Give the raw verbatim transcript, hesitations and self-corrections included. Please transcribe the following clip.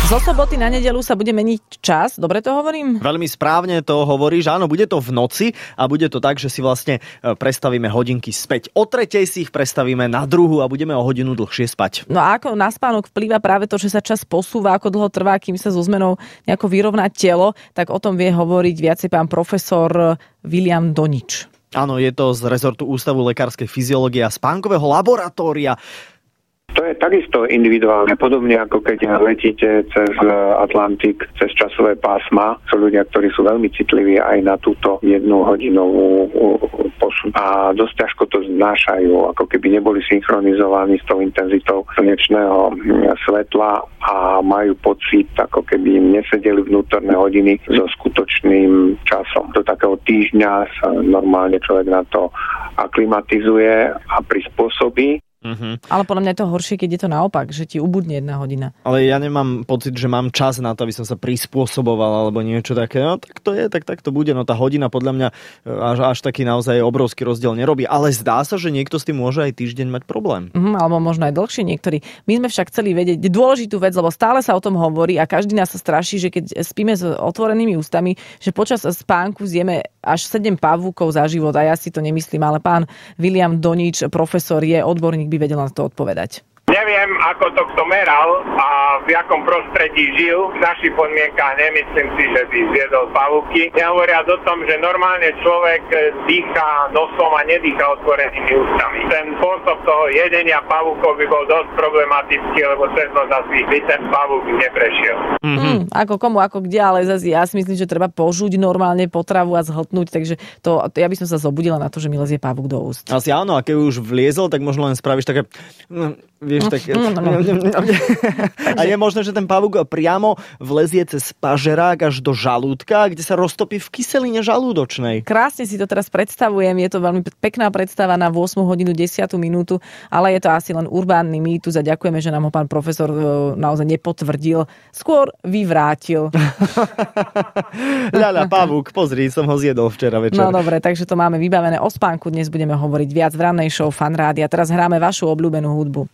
Zo soboty na nedeľu sa bude meniť čas, dobre to hovorím? Veľmi správne to hovoríš, áno, bude to v noci a bude to tak, že si vlastne prestavíme hodinky späť. O tretej si ich prestavíme na druhú a budeme o hodinu dlhšie spať. No a ako na spánok vplýva práve to, že sa čas posúva, ako dlho trvá, kým sa so zmenou nejako vyrovná telo, tak o tom vie hovoriť viacej pán profesor Viliam Donič. Áno, je to z rezortu Ústavu lekárskej fyziológie a spánkového laboratória. To je takisto individuálne, podobne ako keď letíte cez Atlantik, cez časové pásma. Sú ľudia, ktorí sú veľmi citliví aj na túto jednu hodinovú posun. A dosť ťažko to znášajú, ako keby neboli synchronizovaní s tou intenzitou slnečného svetla a majú pocit, ako keby im nesedeli vnútorné hodiny so skutočným časom. Do takého týždňa sa normálne človek na to aklimatizuje a prispôsobí. Uh-huh. Ale podľa mňa je to horšie, keď je to naopak, že ti ubudne jedna hodina. Ale ja nemám pocit, že mám čas na to, aby som sa prispôsoboval alebo niečo také. No tak to je, tak, tak to bude. No tá hodina podľa mňa až, až taký naozaj obrovský rozdiel nerobí. Ale zdá sa, že niekto s tým môže aj týždeň mať problém. Uh-huh, alebo možno aj dlhšie niektorí. My sme však chceli vedieť dôležitú vec, lebo stále sa o tom hovorí a každý nás sa straší, že keď spíme s otvorenými ústami, že počas spánku zjeme až sedem pavúkov za život. A ja si to nemyslím, ale pán Viliam Donič, profesor, je odborník, by vedel na to odpovedať. Neviem, ako to kto meral a v jakom prostredí žil. V našich podmienkách nemyslím si, že by zjedol pavúky. Nehovoriac o tom, že normálne človek dýcha nosom a nedýcha otvorenými ústami. Ten spôsob toho jedenia pavúkov by bol dosť problematický, lebo cez noc asi by ten pavúk neprešiel. Mm-hmm. Mm, ako komu, ako kde, ale zase ja si myslím, že treba požuť normálne potravu a zhltnúť, takže to, to ja by som sa zobudila na to, že mi lezie pavúk do úst. Asi áno, a keď už vliezol, tak možno len spravíš také... Vieš, tak... A je možné, že ten pavúk priamo vlezie cez pažerák až do žalúdka, kde sa roztopí v kyseline žalúdočnej. Krásne si to teraz predstavujem, je to veľmi pekná predstava na ôsmu hodinu desiatu minútu, ale je to asi len urbánny mýtus a ďakujeme, že nám ho pán profesor naozaj nepotvrdil, skôr vyvrátil. Ľaľa, pavúk, pozri, som ho zjedol včera večer. No dobre, takže to máme vybavené. O spánku dnes budeme hovoriť viac v rannej show Fan Rádia. Teraz hráme vašu obľúbenú hudbu.